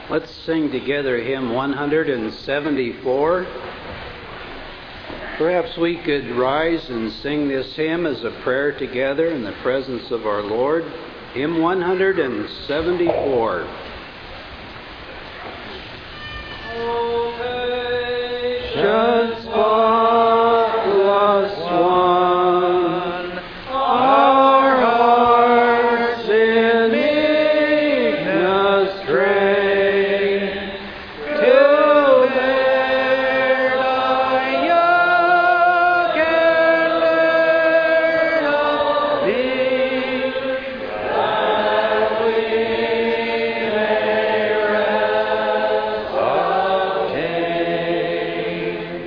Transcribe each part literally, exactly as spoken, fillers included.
Let's sing together hymn one hundred seventy-four. Perhaps we could rise and sing this hymn as a prayer together in the presence of our Lord. Hymn one hundred seventy-four. O patience, spotless one, our hearts in meekness train, to bear thy yoke and learn of thee, that we may rest obtain.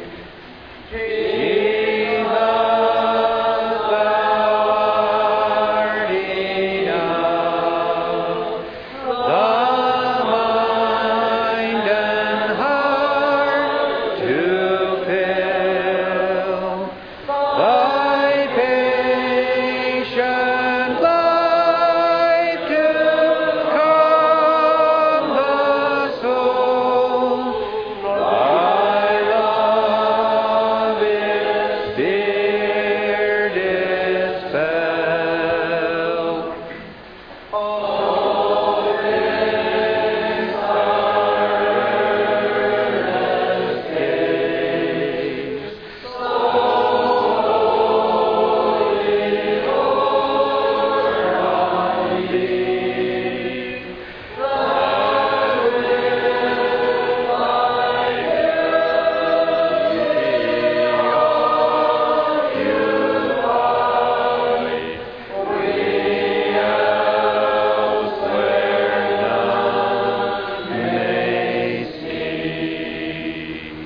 Jesus, thou art enough, the mind and heart to fill. Thy patient life to calm the soul. Thy love is dear dispel. Oh, fix our earnest gaze solely, Lord, on thee, that with thy beauty occupied, we elsewhere none may see.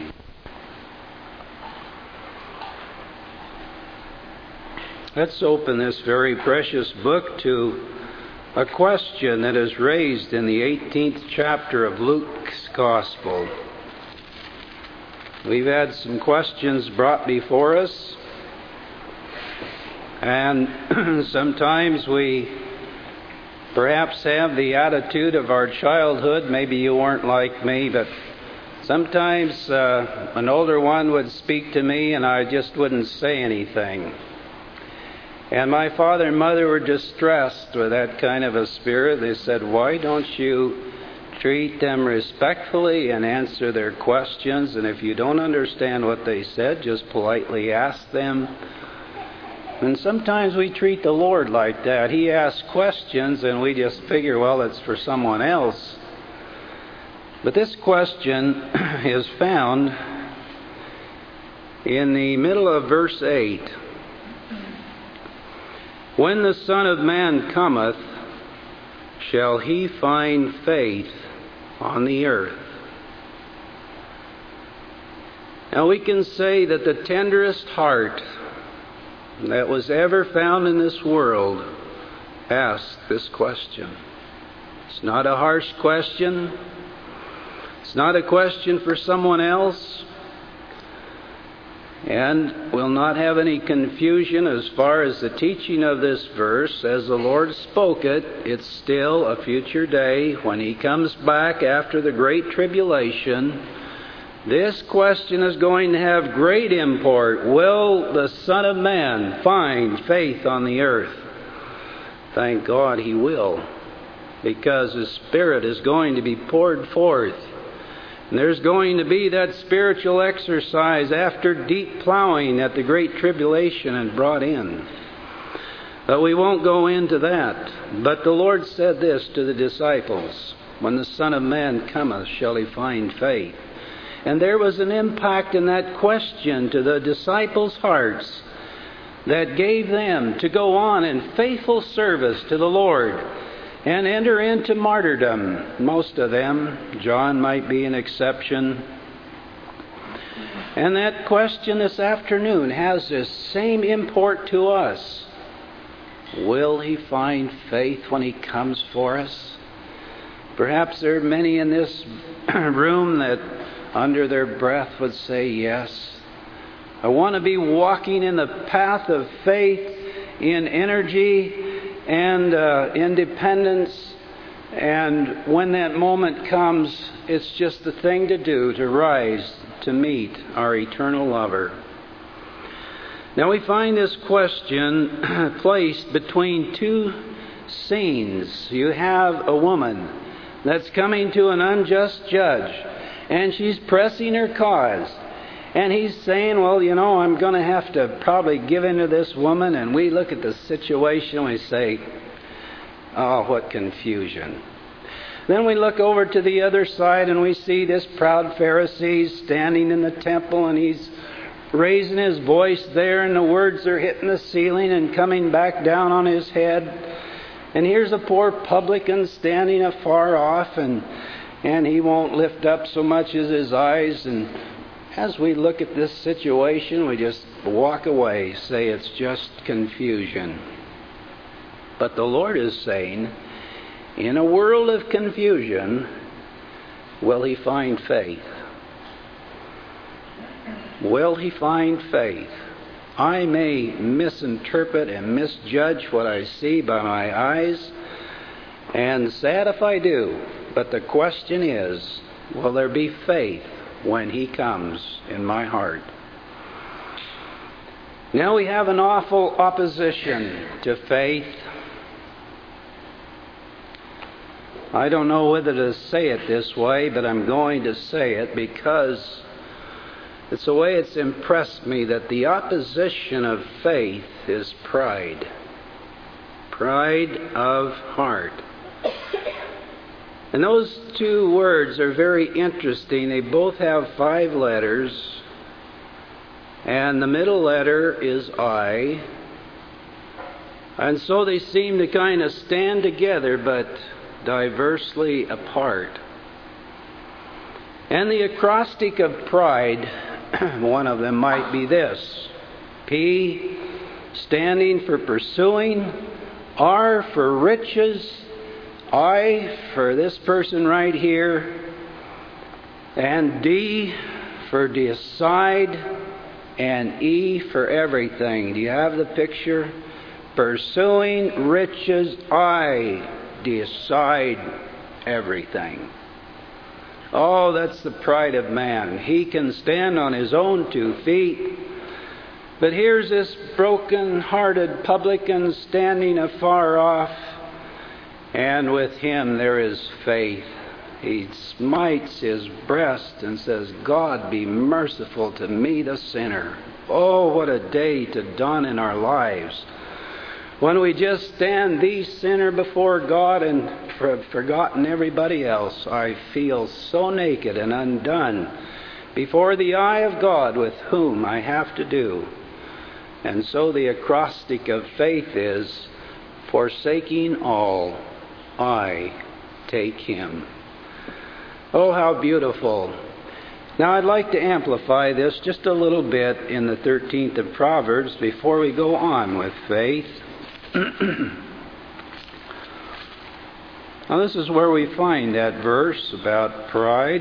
Let's open this very precious book to a question that is raised in the eighteenth chapter of Luke's Gospel. We've had some questions brought before us, and sometimes we perhaps have the attitude of our childhood. Maybe you weren't like me, but sometimes uh, an older one would speak to me and I just wouldn't say anything. And my father and mother were distressed with that kind of a spirit. They said, "Why don't you treat them respectfully and answer their questions? And if you don't understand what they said, just politely ask them." And sometimes we treat the Lord like that. He asks questions and we just figure, well, it's for someone else. But this question is found in the middle of verse eight. When the Son of Man cometh, shall he find faith on the earth? Now we can say that the tenderest heart that was ever found in this world asked this question. It's not a harsh question. It's not a question for someone else. And we'll not have any confusion as far as the teaching of this verse. As the Lord spoke it, it's still a future day when He comes back after the great tribulation. This question is going to have great import. Will the Son of Man find faith on the earth? Thank God He will, because His Spirit is going to be poured forth. And there's going to be that spiritual exercise after deep plowing that the Great Tribulation had brought in. But we won't go into that. But the Lord said this to the disciples, "When the Son of Man cometh, shall He find faith?" And there was an impact in that question to the disciples' hearts that gave them to go on in faithful service to the Lord and enter into martyrdom. Most of them. John might be an exception. And that question this afternoon has the same import to us. Will He find faith when He comes for us? Perhaps there are many in this room that under their breath would say, yes. I want to be walking in the path of faith in energy and uh, independence And when that moment comes, it's just the thing to do to rise to meet our eternal lover. Now we find this question placed between two scenes. You have a woman that's coming to an unjust judge, and she's pressing her cause. And he's saying, well, you know, I'm going to have to probably give in to this woman. And we look at the situation and we say, oh, what confusion. Then we look over to the other side and we see this proud Pharisee standing in the temple, and he's raising his voice there, and the words are hitting the ceiling and coming back down on his head. And here's a poor publican standing afar off, and and he won't lift up so much as his eyes. And as we look at this situation, we just walk away, say it's just confusion. But the Lord is saying, in a world of confusion, will He find faith? Will He find faith? I may misinterpret and misjudge what I see by my eyes, and sad if I do, but the question is, will there be faith when He comes in my heart? Now we have an awful opposition to faith. I don't know whether to say it this way, but I'm going to say it because it's the way it's impressed me that the opposition of faith is pride. Pride of heart. And those two words are very interesting. They both have five letters, and the middle letter is I. And so they seem to kind of stand together, but diversely apart. And the acrostic of pride, one of them might be this: P, standing for pursuing; R for riches; I for this person right here; and D for decide; and E for everything. Do you have the picture? Pursuing, riches, I decide everything. Oh, that's the pride of man. He can stand on his own two feet. But here's this broken-hearted publican standing afar off, and with him there is faith. He smites his breast and says, God, be merciful to me, the sinner. Oh, what a day to dawn in our lives, when we just stand the sinner before God and have forgotten everybody else. I feel so naked and undone before the eye of God, with whom I have to do. And so the acrostic of faith is, forsaking all, I take Him. Oh, how beautiful. Now I'd like to amplify this just a little bit in the thirteenth of Proverbs before we go on with faith. Now this is where we find that verse about pride.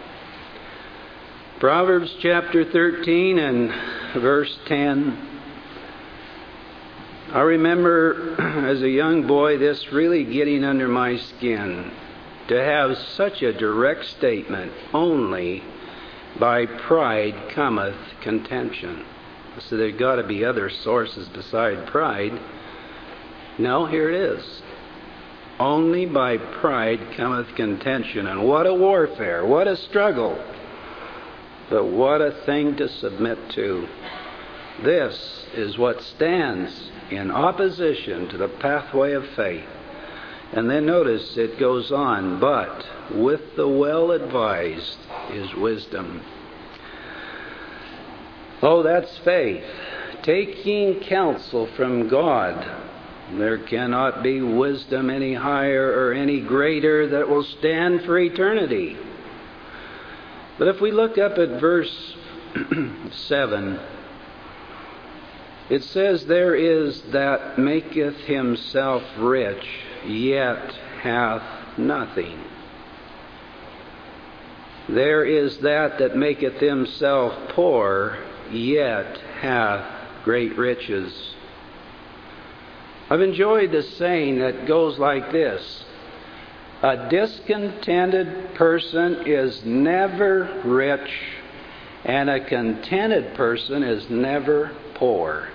Proverbs chapter thirteen and verse ten. I remember as a young boy this really getting under my skin, to have such a direct statement: only by pride cometh contention. So there's got to be other sources beside pride. No, here it is. Only by pride cometh contention. And what a warfare, what a struggle. But what a thing to submit to. This is what stands in opposition to the pathway of faith. And then notice it goes on, but with the well-advised is wisdom. Oh, that's faith. Taking counsel from God. There cannot be wisdom any higher or any greater that will stand for eternity. But if we look up at verse seven, it says, there is that maketh himself rich, yet hath nothing. There is that that maketh himself poor, yet hath great riches. I've enjoyed the saying that goes like this: A discontented person is never rich, and a contented person is never poor.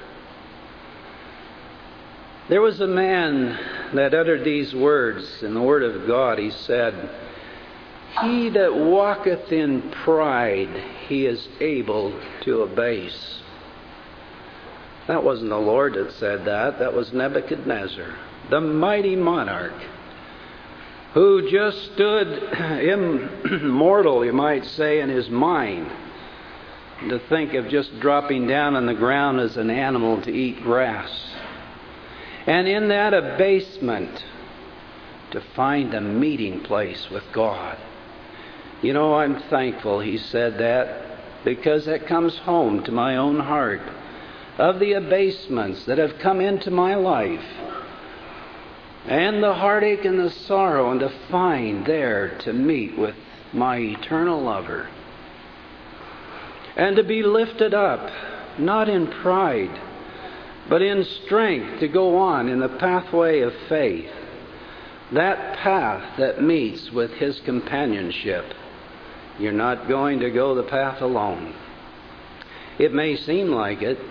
There was a man that uttered these words in the Word of God. He said, "He that walketh in pride, he is able to abase." That wasn't the Lord that said that. That was Nebuchadnezzar, the mighty monarch, who just stood immortal, you might say, in his mind, to think of just dropping down on the ground as an animal to eat grass. And in that abasement, to find a meeting place with God. You know, I'm thankful he said that, because that comes home to my own heart of the abasements that have come into my life, and the heartache and the sorrow, and to find there to meet with my eternal lover, and to be lifted up, not in pride, but in strength, to go on in the pathway of faith, that path that meets with His companionship. You're not going to go the path alone. It may seem like it.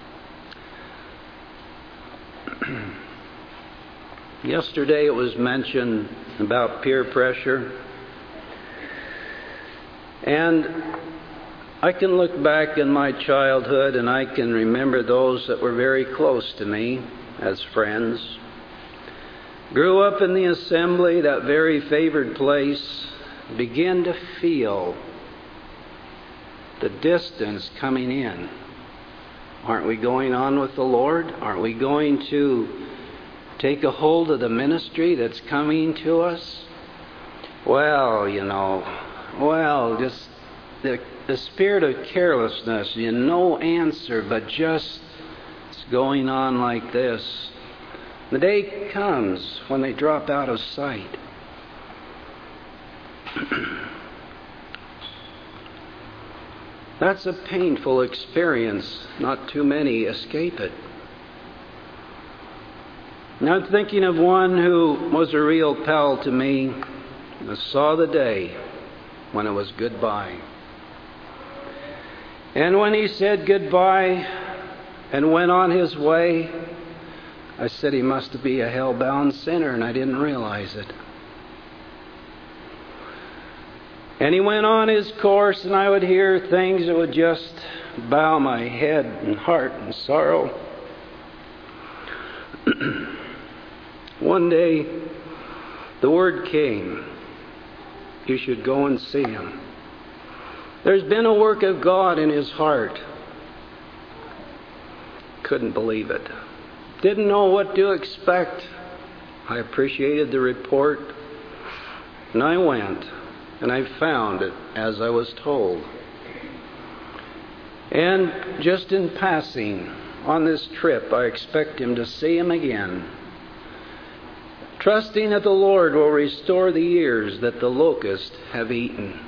Yesterday it was mentioned about peer pressure. And I can look back in my childhood and I can remember those that were very close to me as friends. Grew up in the assembly, that very favored place. Begin to feel the distance coming in. Aren't we going on with the Lord? Aren't we going to take a hold of the ministry that's coming to us? Well, you know, well, just the, the spirit of carelessness, you no answer, but just it's going on like this. The day comes when they drop out of sight. That's a painful experience. Not too many escape it. And I'm thinking of one who was a real pal to me. I saw the day when it was goodbye. And when he said goodbye and went on his way, I said he must be a hell-bound sinner, and I didn't realize it. And he went on his course, and I would hear things that would just bow my head and heart in sorrow. One day, the word came, you should go and see him. There's been a work of God in his heart. Couldn't believe it. Didn't know what to expect. I appreciated the report, and I went. And I found it as I was told. And just in passing on this trip, I expect him to see him again, trusting that the Lord will restore the years that the locusts have eaten.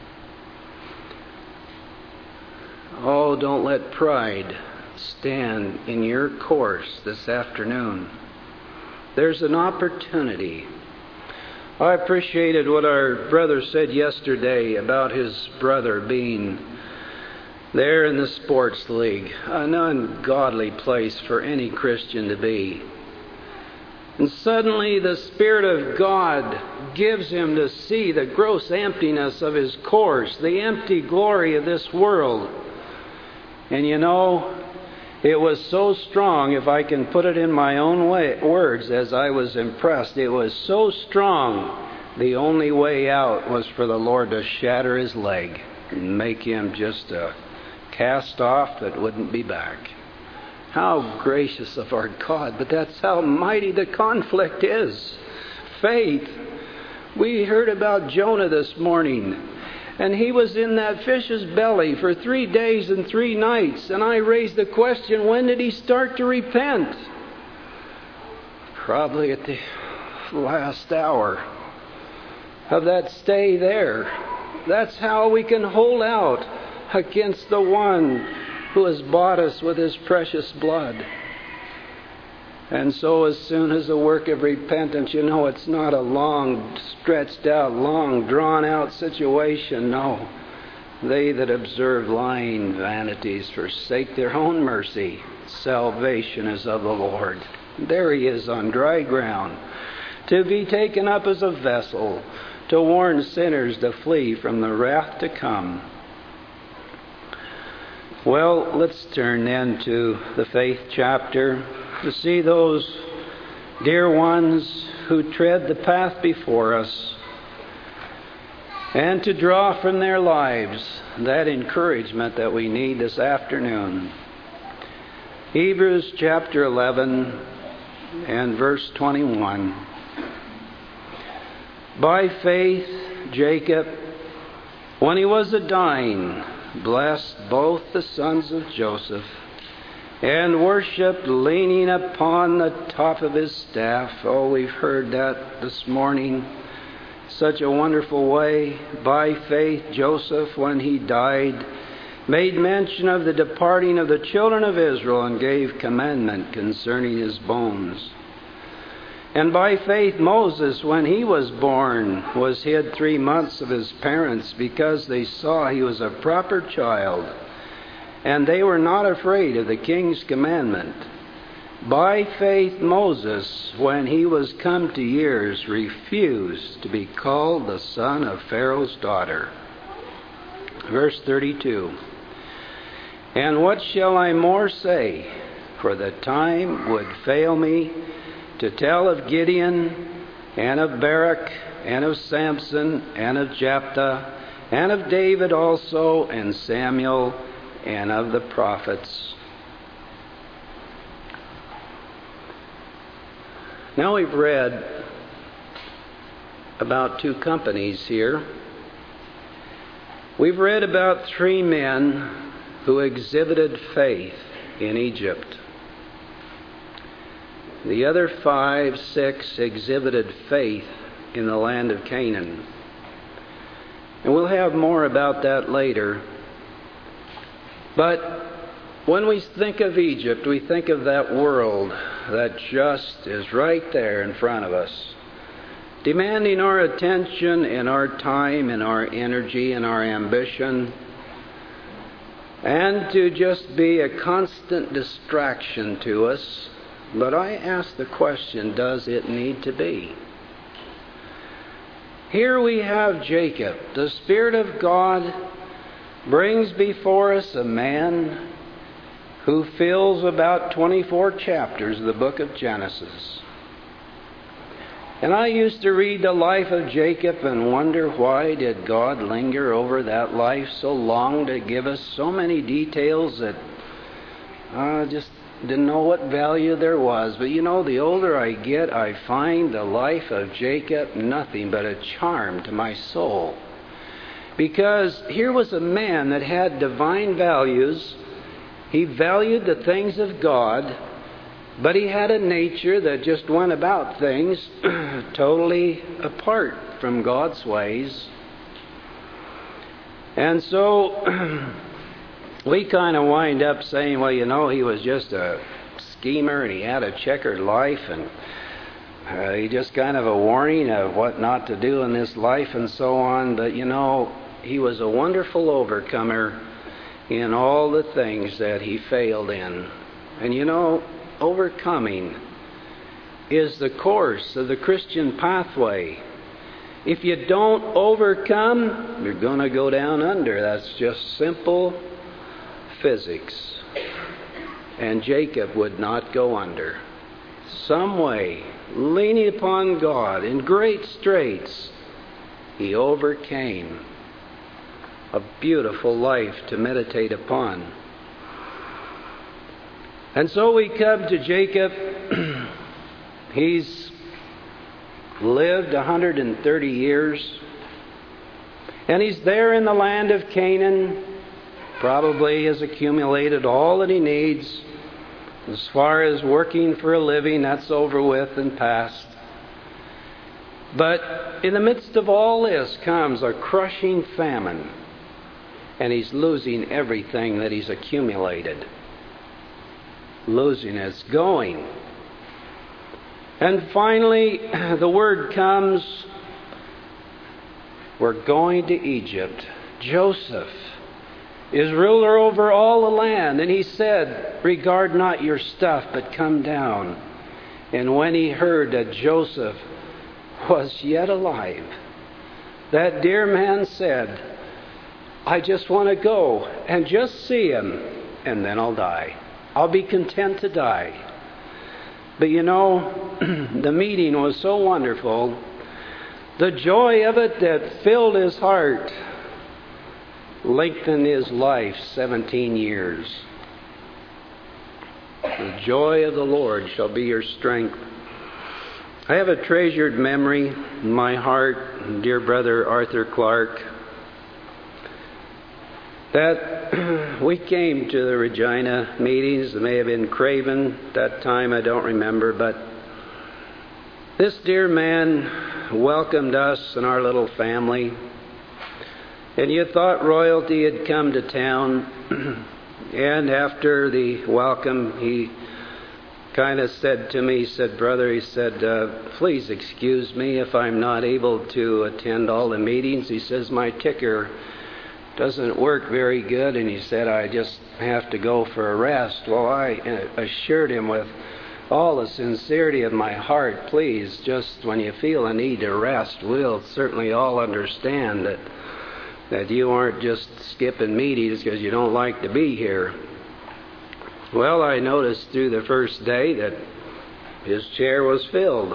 Oh, don't let pride stand in your course this afternoon. There's an opportunity. I appreciated what our brother said yesterday about his brother being there in the sports league, an ungodly place for any Christian to be. And suddenly the Spirit of God gives him to see the gross emptiness of his course, the empty glory of this world. And you know, it was so strong, if I can put it in my own way, words, as I was impressed. It was so strong, the only way out was for the Lord to shatter his leg and make him just a cast off that wouldn't be back. How gracious of our God, but that's how mighty the conflict is. Faith. We heard about Jonah this morning. And he was in that fish's belly for three days and three nights. And I raised the question, when did he start to repent? Probably at the last hour of that stay there. That's how we can hold out against the one who has bought us with his precious blood. And so as soon as a work of repentance, you know, it's not a long, stretched out, long, drawn out situation. No. They that observe lying vanities forsake their own mercy. Salvation is of the Lord. There he is on dry ground, to be taken up as a vessel, to warn sinners to flee from the wrath to come. Well, let's turn then to the faith chapter to see those dear ones who tread the path before us and to draw from their lives that encouragement that we need this afternoon. Hebrews chapter eleven and verse twenty-one. By faith, Jacob, when he was a dying, blessed both the sons of Joseph, and worshipped leaning upon the top of his staff. Oh, we've heard that this morning. Such a wonderful way. By faith, Joseph, when he died, made mention of the departing of the children of Israel and gave commandment concerning his bones. And by faith, Moses, when he was born, was hid three months of his parents because they saw he was a proper child, and they were not afraid of the king's commandment. By faith, Moses, when he was come to years, refused to be called the son of Pharaoh's daughter. Verse thirty-two. And what shall I more say? For the time would fail me to tell of Gideon, and of Barak, and of Samson, and of Jephthah, and of David also, and Samuel, and of the prophets. Now we've read about two companies here. We've read about three men who exhibited faith in Egypt. The other five, six exhibited faith in the land of Canaan. And we'll have more about that later. But when we think of Egypt, we think of that world that just is right there in front of us, demanding our attention and our time and our energy and our ambition, and to just be a constant distraction to us. But I ask the question, does it need to be? Here we have Jacob. The Spirit of God brings before us a man who fills about twenty-four chapters of the book of Genesis. And I used to read the life of Jacob and wonder, why did God linger over that life so long to give us so many details that I uh, just didn't know what value there was. But you know, the older I get, I find the life of Jacob nothing but a charm to my soul. Because here was a man that had divine values. He valued the things of God, but he had a nature that just went about things totally apart from God's ways. And so we kind of wind up saying, well, you know, he was just a schemer and he had a checkered life, and uh, he just kind of a warning of what not to do in this life and so on. But, you know, he was a wonderful overcomer in all the things that he failed in. And, you know, overcoming is the course of the Christian pathway. If you don't overcome, you're going to go down under. That's just simple physics. And Jacob would not go under. Some way, leaning upon God in great straits, he overcame. A beautiful life to meditate upon. And so we come to Jacob. He's lived one hundred thirty years. And he's there in the land of Canaan. Probably has accumulated all that he needs. As far as working for a living, that's over with and past. But in the midst of all this comes a crushing famine. And he's losing everything that he's accumulated. Losing it's going. And finally, the word comes, we're going to Egypt. Joseph is ruler over all the land. And he said, regard not your stuff, but come down. And when he heard that Joseph was yet alive, that dear man said, I just want to go and just see him, and then I'll die. I'll be content to die. But you know, the meeting was so wonderful. The joy of it that filled his heart lengthened his life seventeen years. The joy of the Lord shall be your strength. I have a treasured memory in my heart, dear brother Arthur Clark, that we came to the Regina meetings. It may have been Craven that time, I don't remember, but this dear man welcomed us and our little family. And you thought royalty had come to town. And after the welcome, he kind of said to me, he said, brother, he said, uh, please excuse me if I'm not able to attend all the meetings. He says, my ticker doesn't work very good, and he said, I just have to go for a rest. Well, I assured him with all the sincerity of my heart, please, just when you feel a need to rest, we'll certainly all understand that that you aren't just skipping meetings because you don't like to be here. Well, I noticed through the first day that his chair was filled.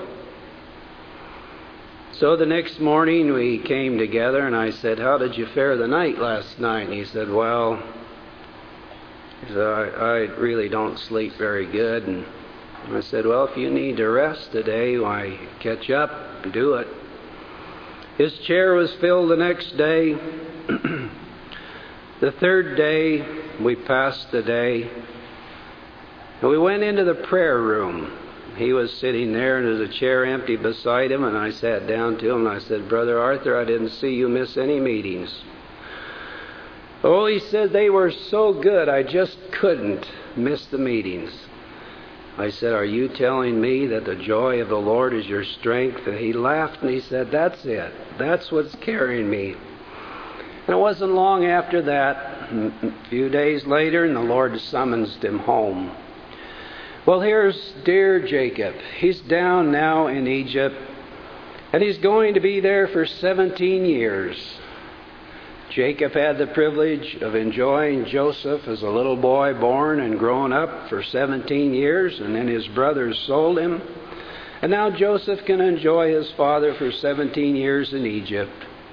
So the next morning we came together and I said, how did you fare the night last night? And he said, well, he said, I, I really don't sleep very good. And I said, well, if you need to rest today, why, catch up and do it. His chair was filled the next day. The third day, we passed the day. And we went into the prayer room. He was sitting there, and there was a chair empty beside him, and I sat down to him, and I said, Brother Arthur, I didn't see you miss any meetings. Oh, he said, they were so good, I just couldn't miss the meetings. I said, are you telling me that the joy of the Lord is your strength? And he laughed and he said, that's it. That's what's carrying me. And it wasn't long after that, a few days later, and the Lord summons him home. Well, here's dear Jacob. He's down now in Egypt, and he's going to be there for seventeen years. Jacob had the privilege of enjoying Joseph as a little boy born and grown up for seventeen years, and then his brothers sold him. And now Joseph can enjoy his father for seventeen years in Egypt.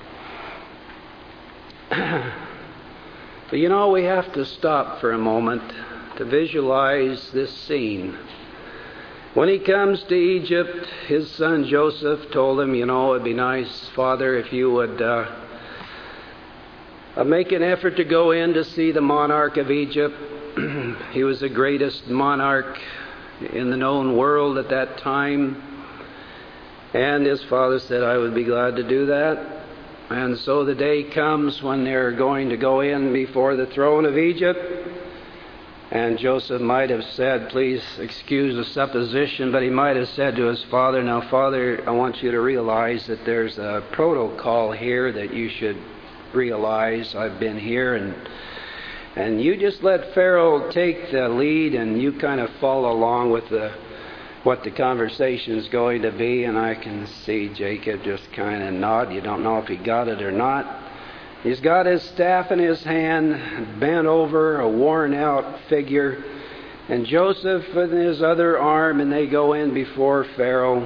But you know, we have to stop for a moment to visualize this scene. When he comes to Egypt, his son Joseph told him, you know, it'd be nice, Father, if you would uh, uh, make an effort to go in to see the monarch of Egypt. He was the greatest monarch in the known world at that time. And his father said, I would be glad to do that. And so the day comes when they're going to go in before the throne of Egypt. And Joseph might have said, please excuse the supposition, but he might have said to his father, now, Father, I want you to realize that there's a protocol here that you should realize. I've been here, and and you just let Pharaoh take the lead, and you kind of follow along with the what the conversation is going to be. And I can see Jacob just kind of nod. You don't know if he got it or not. He's got his staff in his hand, bent over, a worn-out figure, and Joseph in his other arm, and they go in before Pharaoh.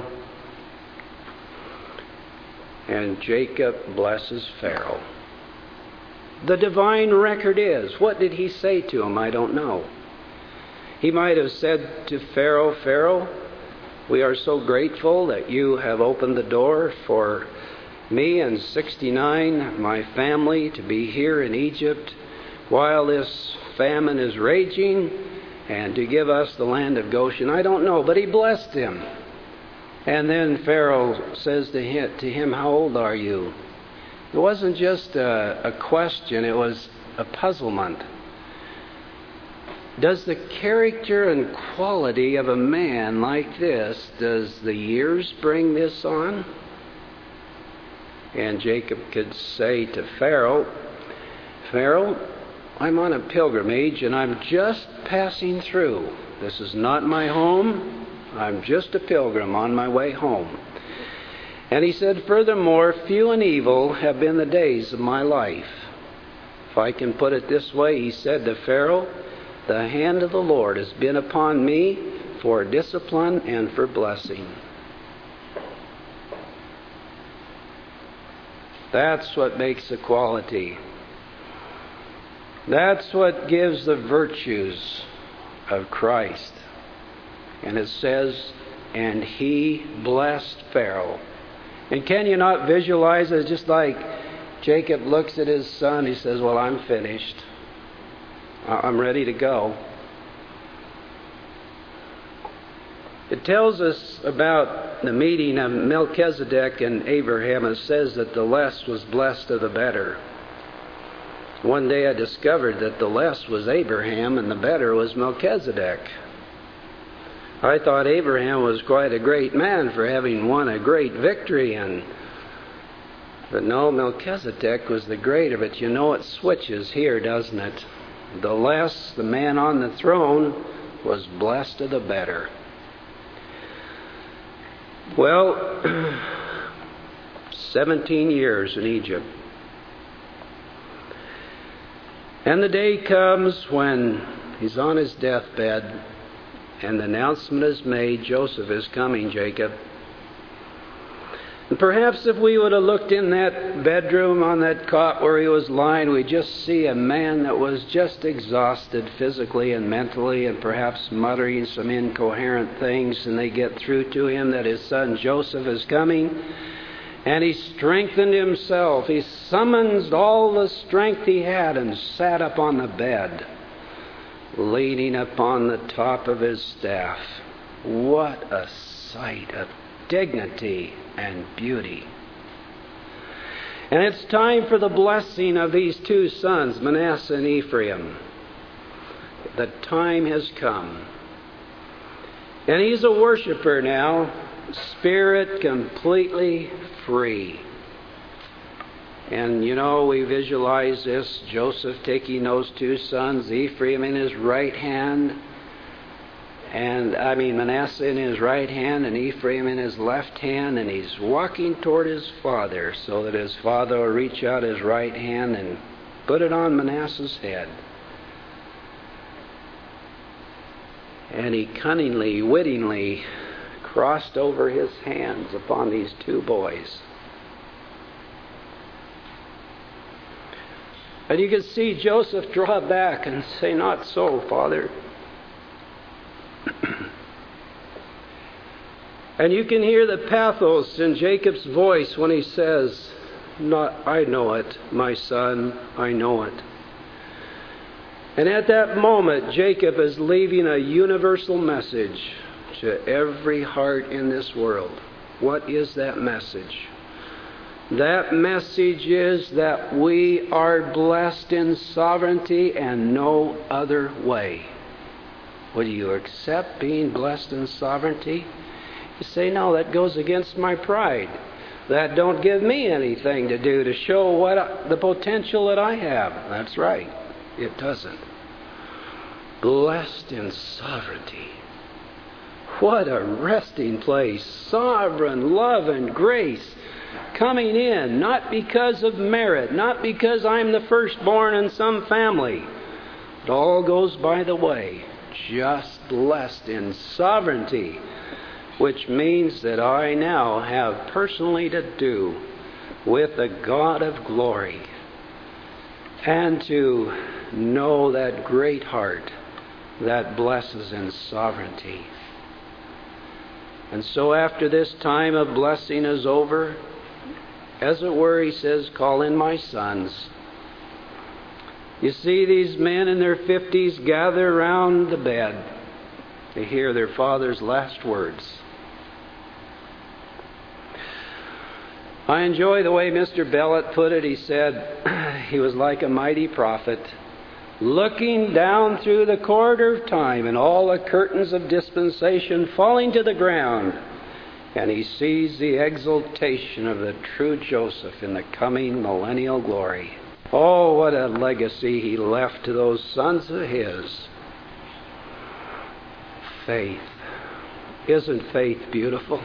And Jacob blesses Pharaoh. The divine record is, what did he say to him? I don't know. He might have said to Pharaoh, Pharaoh, we are so grateful that you have opened the door for me and sixty-nine, my family, to be here in Egypt while this famine is raging, and to give us the land of Goshen. I don't know, but he blessed him. And then Pharaoh says to him, to him, how old are you? It wasn't just a, a question, it was a puzzlement. Does the character and quality of a man like this, does the years bring this on? And Jacob could say to Pharaoh, Pharaoh, I'm on a pilgrimage and I'm just passing through. This is not my home. I'm just a pilgrim on my way home. And he said, furthermore, few and evil have been the days of my life. If I can put it this way, he said to Pharaoh, the hand of the Lord has been upon me for discipline and for blessing. That's what makes the quality. That's what gives the virtues of Christ. And it says, and he blessed Pharaoh. And can you not visualize it? Just like Jacob looks at his son, he says, well, I'm finished. I'm ready to go. It tells us about the meeting of Melchizedek and Abraham. It says that the less was blessed of the better. One day I discovered that the less was Abraham and the better was Melchizedek. I thought Abraham was quite a great man for having won a great victory, and but no, Melchizedek was the greater. But you know it switches here, doesn't it? The less, the man on the throne, was blessed of the better. Well, seventeen years in Egypt. And the day comes when he's on his deathbed and the announcement is made, Joseph is coming, Jacob. And perhaps if we would have looked in that bedroom on that cot where he was lying, we'd just see a man that was just exhausted physically and mentally, and perhaps muttering some incoherent things, and they get through to him that his son Joseph is coming. And he strengthened himself. He summoned all the strength he had and sat up on the bed, leaning upon the top of his staff. What a sight of dignity and beauty. And it's time for the blessing of these two sons, Manasseh and Ephraim. The time has come. And he's a worshiper now, spirit completely free. And you know, we visualize this, Joseph taking those two sons, Ephraim in his right hand, and I mean Manasseh in his right hand and Ephraim in his left hand, and he's walking toward his father so that his father will reach out his right hand and put it on Manasseh's head. And he cunningly, wittingly crossed over his hands upon these two boys. And you can see Joseph draw back and say, not so, Father. And you can hear the pathos in Jacob's voice when he says, "Not, I know it, my son, I know it." And at that moment, Jacob is leaving a universal message to every heart in this world. What is that message? That message is that we are blessed in sovereignty and no other way. Would you accept being blessed in sovereignty? You say, no, that goes against my pride. That don't give me anything to do to show what I, the potential that I have. That's right. It doesn't. Blessed in sovereignty. What a resting place. Sovereign love and grace coming in, not because of merit, not because I'm the firstborn in some family. It all goes by the way. Just blessed in sovereignty, which means that I now have personally to do with the God of glory and to know that great heart that blesses in sovereignty. And so after this time of blessing is over, as it were, he says, call in my sons. You see these men in their fifties gather around the bed to hear their father's last words. I enjoy the way Mister Bellet put it. He said he was like a mighty prophet looking down through the corridor of time and all the curtains of dispensation falling to the ground, and he sees the exaltation of the true Joseph in the coming millennial glory. Oh, what a legacy he left to those sons of his. Faith. Isn't faith beautiful?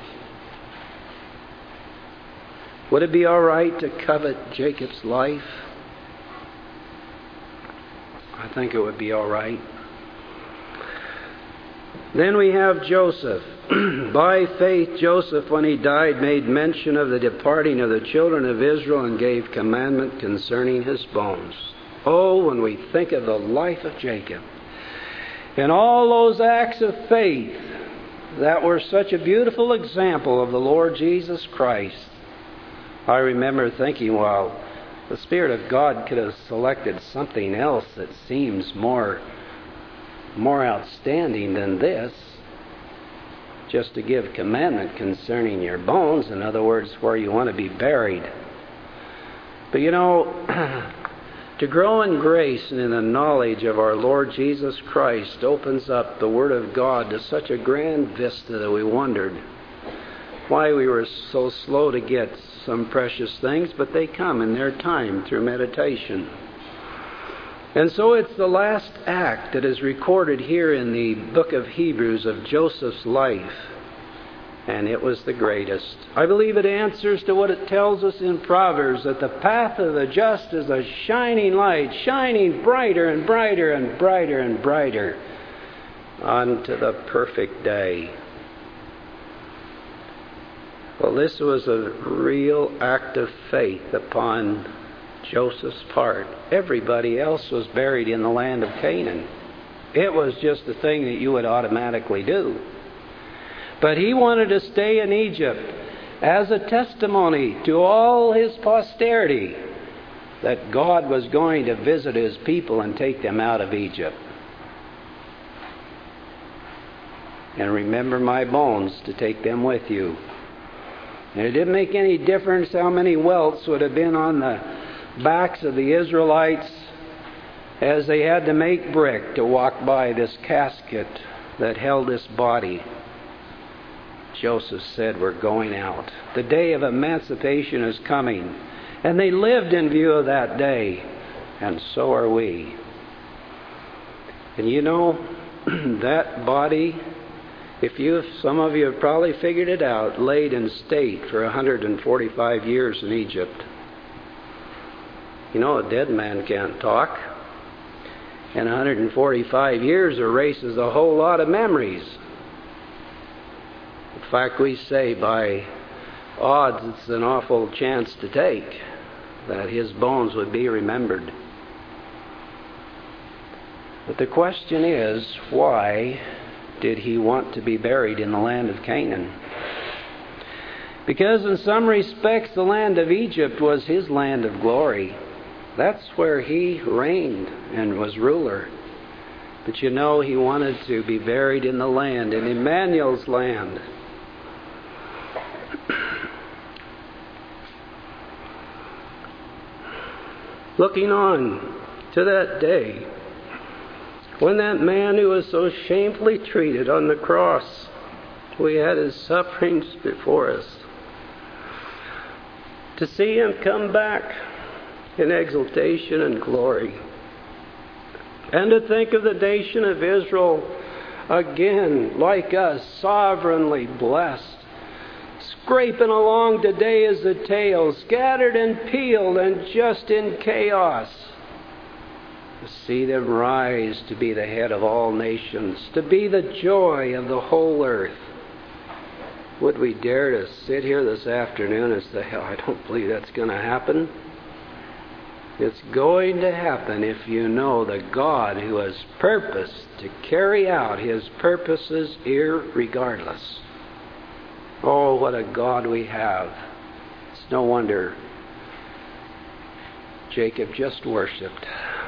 Would it be all right to covet Jacob's life? I think it would be all right. Then we have Joseph. By faith, Joseph, when he died, made mention of the departing of the children of Israel and gave commandment concerning his bones. Oh, when we think of the life of Jacob and all those acts of faith that were such a beautiful example of the Lord Jesus Christ, I remember thinking, well, the Spirit of God could have selected something else that seems more, more outstanding than this. Just to give commandment concerning your bones, in other words, where you want to be buried. But you know, to grow in grace and in the knowledge of our Lord Jesus Christ opens up the Word of God to such a grand vista that we wondered why we were so slow to get some precious things, but they come in their time through meditation. And so it's the last act that is recorded here in the book of Hebrews of Joseph's life. And it was the greatest. I believe it answers to what it tells us in Proverbs, that the path of the just is a shining light, shining brighter and brighter and brighter and brighter unto the perfect day. Well, this was a real act of faith upon Joseph's part. Everybody else was buried in the land of Canaan. It was just a thing that you would automatically do. But he wanted to stay in Egypt as a testimony to all his posterity that God was going to visit his people and take them out of Egypt. And remember my bones to take them with you. And it didn't make any difference how many welts would have been on the backs of the Israelites as they had to make brick to walk by this casket that held this body. Joseph said, we're going out. The day of emancipation is coming. And they lived in view of that day. And so are we. And you know, that body, if you, some of you have probably figured it out, laid in state for one hundred forty-five years in Egypt. You know, a dead man can't talk. And one hundred forty-five years erases a whole lot of memories. In fact, we say by odds it's an awful chance to take that his bones would be remembered. But the question is, why did he want to be buried in the land of Canaan? Because in some respects the land of Egypt was his land of glory. That's where he reigned and was ruler. But you know, he wanted to be buried in the land, in Emmanuel's land. Looking on to that day when that man who was so shamefully treated on the cross, we had his sufferings before us, to see him come back in exaltation and glory. And to think of the nation of Israel again, like us, sovereignly blessed, scraping along today as the tail, scattered and peeled and just in chaos. To see them rise to be the head of all nations, to be the joy of the whole earth. Would we dare to sit here this afternoon and say, oh, I don't believe that's going to happen? It's going to happen if you know the God who has purposed to carry out his purposes irregardless. Oh, what a God we have. It's no wonder Jacob just worshipped.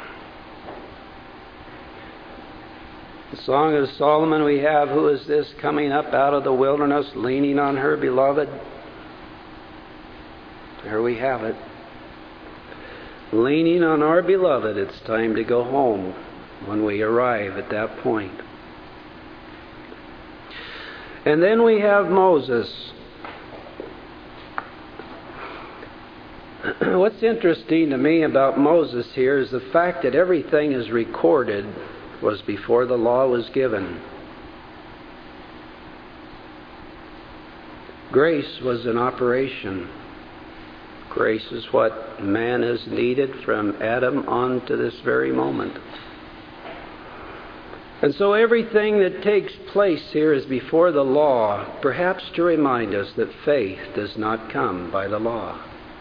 The Song of Solomon we have, who is this coming up out of the wilderness, leaning on her beloved? There we have it. leaning on our beloved, it's time to go home when we arrive at that point. And then we have Moses. What's interesting to me about Moses here is the fact that everything is recorded was before the law was given. Grace was in operation. Grace is what man has needed from Adam on to this very moment. And so everything that takes place here is before the law, perhaps to remind us that faith does not come by the law.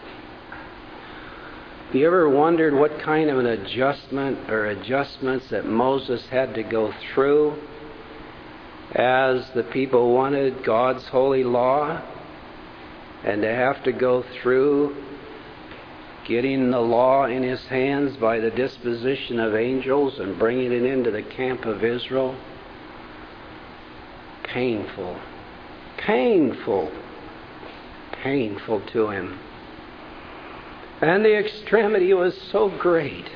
Have you ever wondered what kind of an adjustment or adjustments that Moses had to go through as the people wanted God's holy law, and to have to go through getting the law in his hands by the disposition of angels and bringing it into the camp of Israel? Painful, painful, painful to him. And the extremity was so great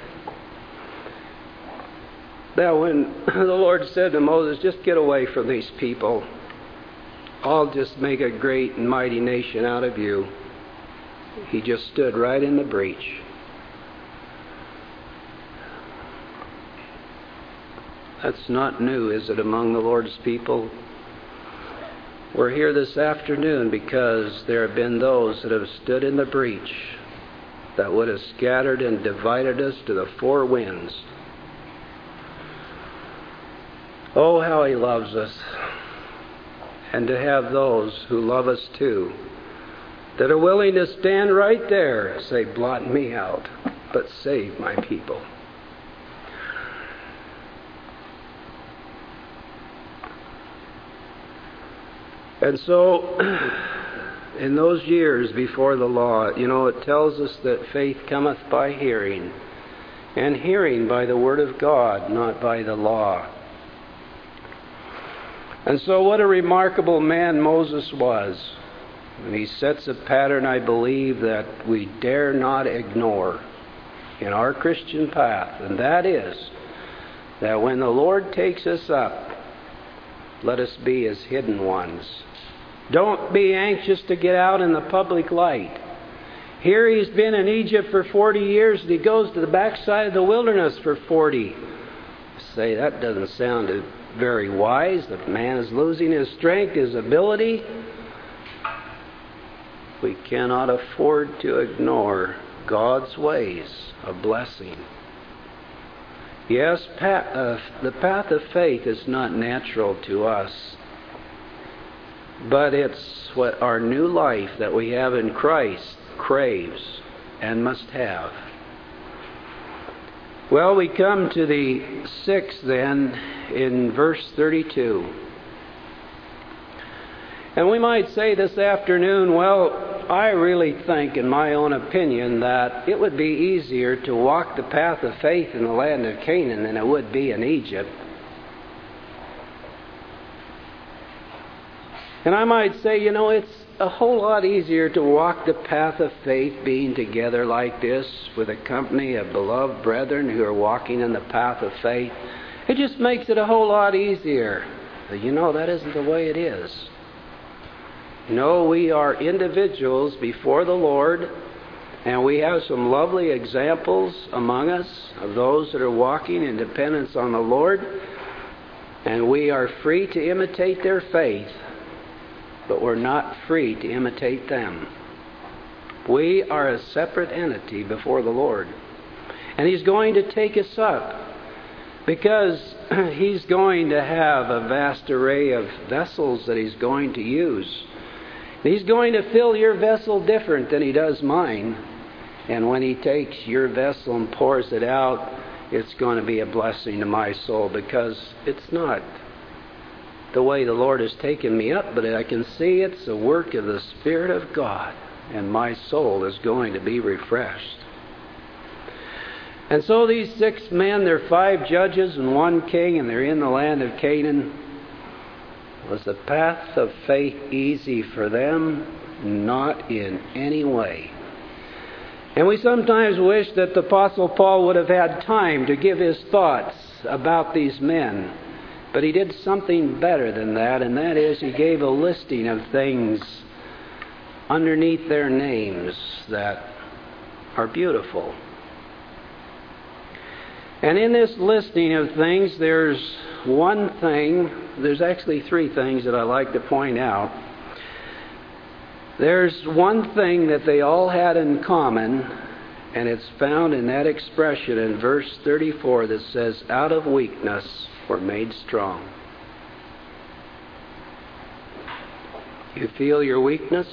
that when the Lord said to Moses, just get away from these people, I'll just make a great and mighty nation out of you, he just stood right in the breach. That's not new, is it, among the Lord's people? We're here this afternoon because there have been those that have stood in the breach that would have scattered and divided us to the four winds. Oh, how he loves us. And to have those who love us too, that are willing to stand right there and say, blot me out, but save my people. And so, in those years before the law, you know, it tells us that faith cometh by hearing, and hearing by the Word of God, not by the law. And so what a remarkable man Moses was. And he sets a pattern, I believe, that we dare not ignore in our Christian path. And that is that when the Lord takes us up, let us be as hidden ones. Don't be anxious to get out in the public light. Here he's been in Egypt for forty years, and he goes to the backside of the wilderness for forty. Say, that doesn't sound very wise. The man is losing his strength, his ability. We cannot afford to ignore God's ways of blessing. Yes, path, uh, the path of faith is not natural to us, but it's what our new life that we have in Christ craves and must have. Well, we come to the sixth then in verse thirty-two. And we might say this afternoon, well, I really think, in my own opinion, that it would be easier to walk the path of faith in the land of Canaan than it would be in Egypt. And I might say, you know, it's a whole lot easier to walk the path of faith being together like this with a company of beloved brethren who are walking in the path of faith. It just makes it a whole lot easier. But you know, that isn't the way it is. No, we are individuals before the Lord, and we have some lovely examples among us of those that are walking in dependence on the Lord, and we are free to imitate their faith, but we're not free to imitate them. We are a separate entity before the Lord, and He's going to take us up because He's going to have a vast array of vessels that He's going to use. He's going to fill your vessel different than He does mine. And when He takes your vessel and pours it out, it's going to be a blessing to my soul, because it's not the way the Lord has taken me up, but I can see it's a work of the Spirit of God, and my soul is going to be refreshed. And so these six men, they're five judges and one king, and they're in the land of Canaan. Was the path of faith easy for them? Not in any way. And we sometimes wish that the Apostle Paul would have had time to give his thoughts about these men. But he did something better than that, and that is he gave a listing of things underneath their names that are beautiful. And in this listing of things, there's one thing, there's actually three things that I like to point out. There's one thing that they all had in common, and it's found in that expression in verse thirty-four that says, out of weakness were made strong. You feel your weakness?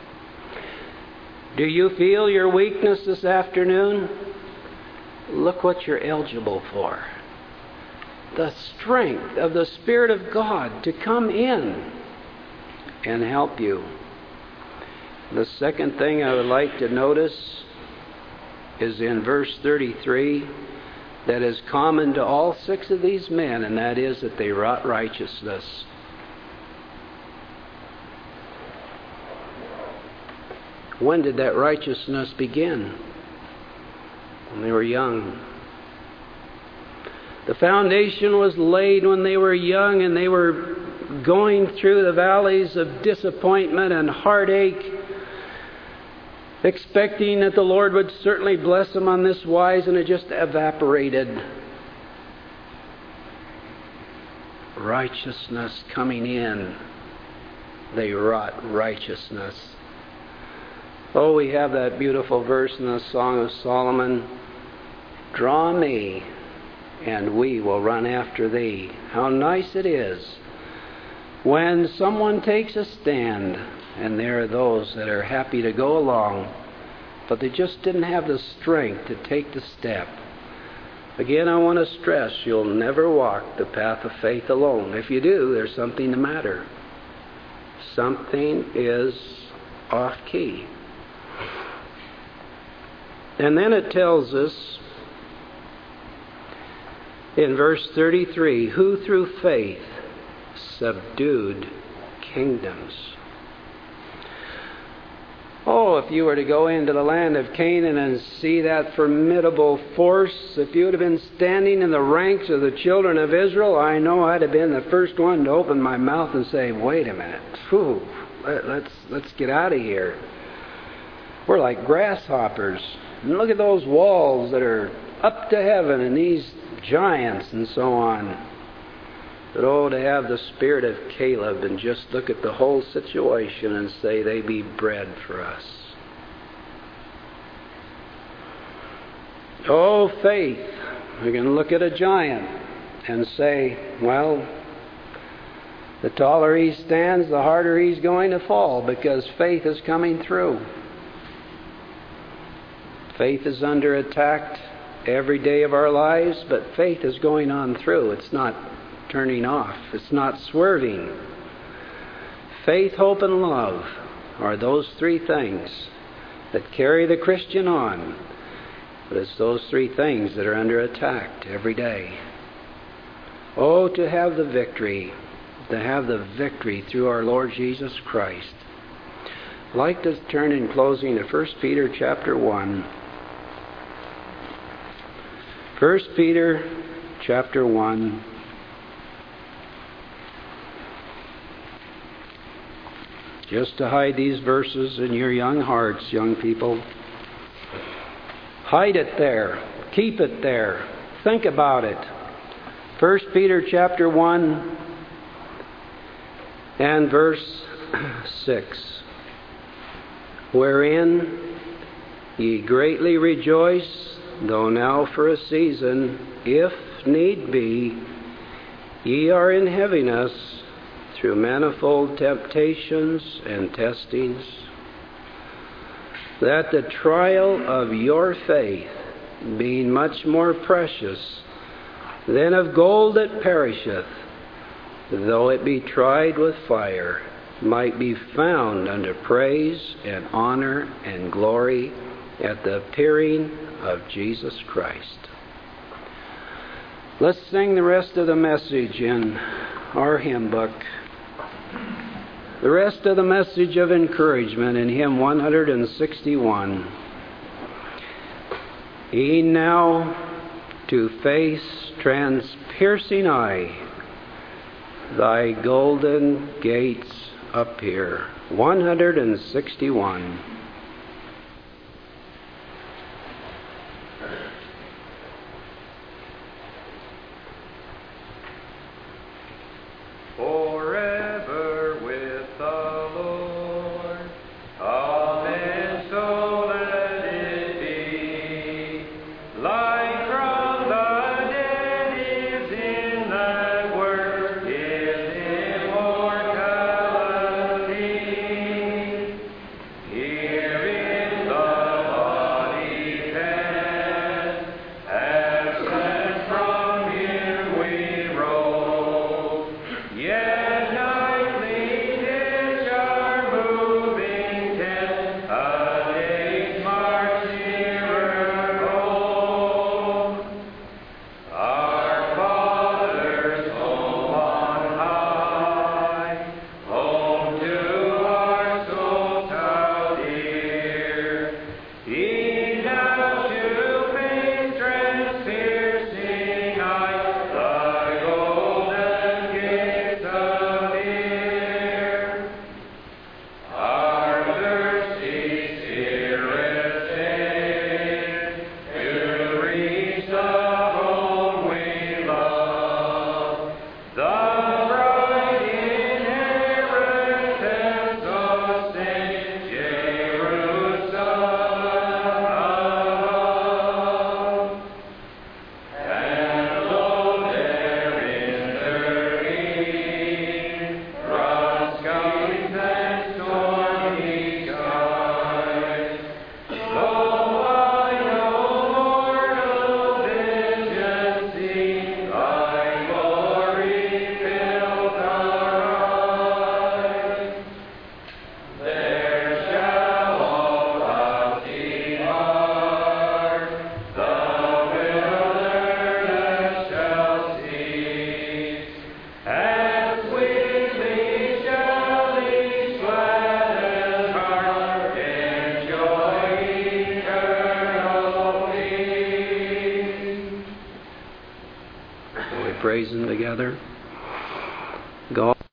Do you feel your weakness this afternoon? Look what you're eligible for. The strength of the Spirit of God to come in and help you. The second thing I would like to notice is in verse thirty-three that is common to all six of these men, and that is that they wrought righteousness. When did that righteousness begin? When they were young. The foundation was laid when they were young, and they were going through the valleys of disappointment and heartache, expecting that the Lord would certainly bless them on this wise, and it just evaporated. Righteousness coming in. They wrought righteousness. Oh, we have that beautiful verse in the Song of Solomon. Draw me, and we will run after thee. How nice it is when someone takes a stand, and there are those that are happy to go along, but they just didn't have the strength to take the step. Again, I want to stress, you'll never walk the path of faith alone. If you do, there's something the matter. Something is off key. And then it tells us in verse thirty-three, who through faith subdued kingdoms. Oh, if you were to go into the land of Canaan and see that formidable force, if you would have been standing in the ranks of the children of Israel, I know I'd have been the first one to open my mouth and say, wait a minute, Whew, let, let's, let's get out of here. We're like grasshoppers. And look at those walls that are up to heaven and these giants and so on. But oh, to have the spirit of Caleb and just look at the whole situation and say, they be bread for us. Oh, faith. We can look at a giant and say, well, the taller he stands, the harder he's going to fall, because faith is coming through. Faith is under attack every day of our lives, but faith is going on through. It's not turning off. It's not swerving. Faith, hope, and love are those three things that carry the Christian on. But it's those three things that are under attack every day. Oh, to have the victory, to have the victory through our Lord Jesus Christ. I'd like to turn in closing to First Peter chapter one. First Peter chapter one. Just to hide these verses in your young hearts, young people. Hide it there. Keep it there. Think about it. First Peter chapter one and verse six. Wherein ye greatly rejoice, though now for a season, if need be, ye are in heaviness through manifold temptations and testings, that the trial of your faith, being much more precious than of gold that perisheth, though it be tried with fire, might be found unto praise and honor and glory at the appearing of Jesus Christ. Let's sing the rest of the message in our hymn book. The rest of the message of encouragement in hymn one sixty-one. E'en now to face transpiercing eye, thy golden gates appear. one hundred sixty-one. Forever with the Lord, amen, so let it be. Life from the dead is in that word, is immortality. Here is the body past, absent from here we roll. Yet nightly days are moving till a day's march nearer home. Our Father's home on high, home to our souls how dear. He now to face transpiercing eye, the golden gates appear. Our thirsty spirits sing to reach the home we love, the bright inheritance of Saint Jerusalem above. And lo, there in serene, frost skies and stormy skies, though I no mortal vision see, thy glory fills our eyes. There shall all lofty heart the wilderness shall cease, and sweetly shall each gladdened heart enjoy eternal peace. We praise Him together. God